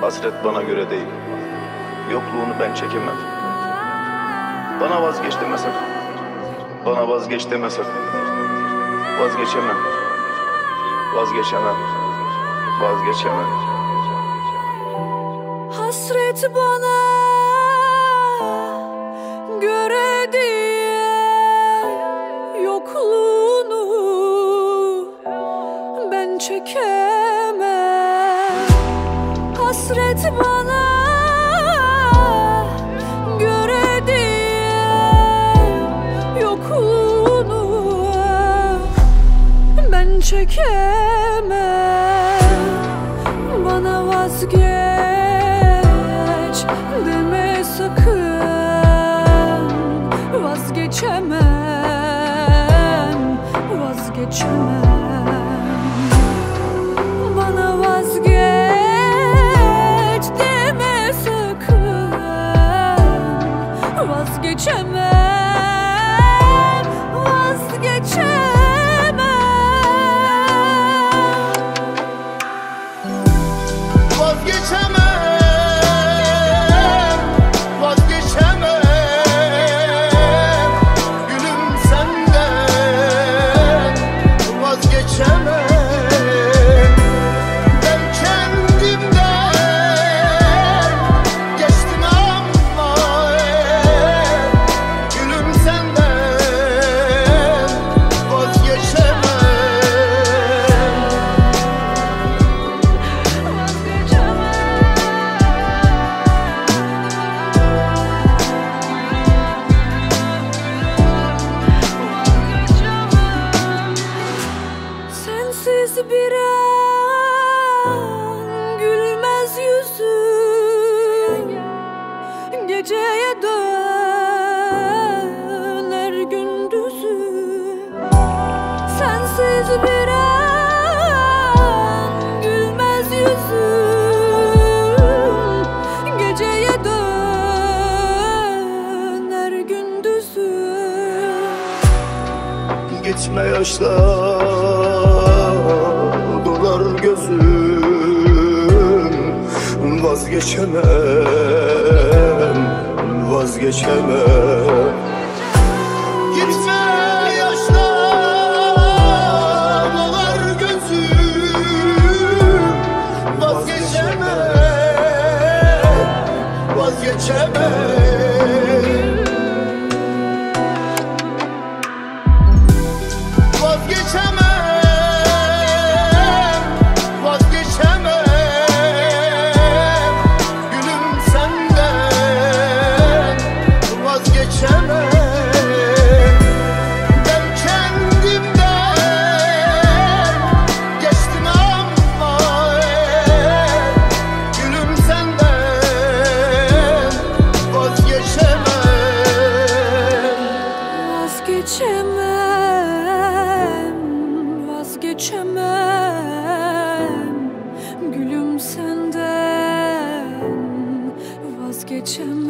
Hasret bana göre değil. Yokluğunu ben çekemem. Bana vazgeç deme sakın. Bana vazgeç deme sakın. Vazgeçemem. Vazgeçemem. Vazgeçemem. Hasret bana göre değil. Yokluğunu ben çekemem. Hasret bana göre değil. Yokluğunu ben çekemem. Bana vazgeç deme sakın. Vazgeçemem, vazgeçemem. Bana vazgeç deme sakın. Vazgeçemem, vazgeçemem. Bir an gülmez yüzün, geceye döner gündüzün. Sensiz bir an gülmez yüzün, geceye döner gündüzün. Gitme yaşlar dolar gözüm, vazgeçemem, vazgeçemem. Gitme yaşlar dolar gözüm, vazgeçemem, vazgeçemem. Vazgeçemem, vazgeçemem. Gülüm senden vazgeçemem.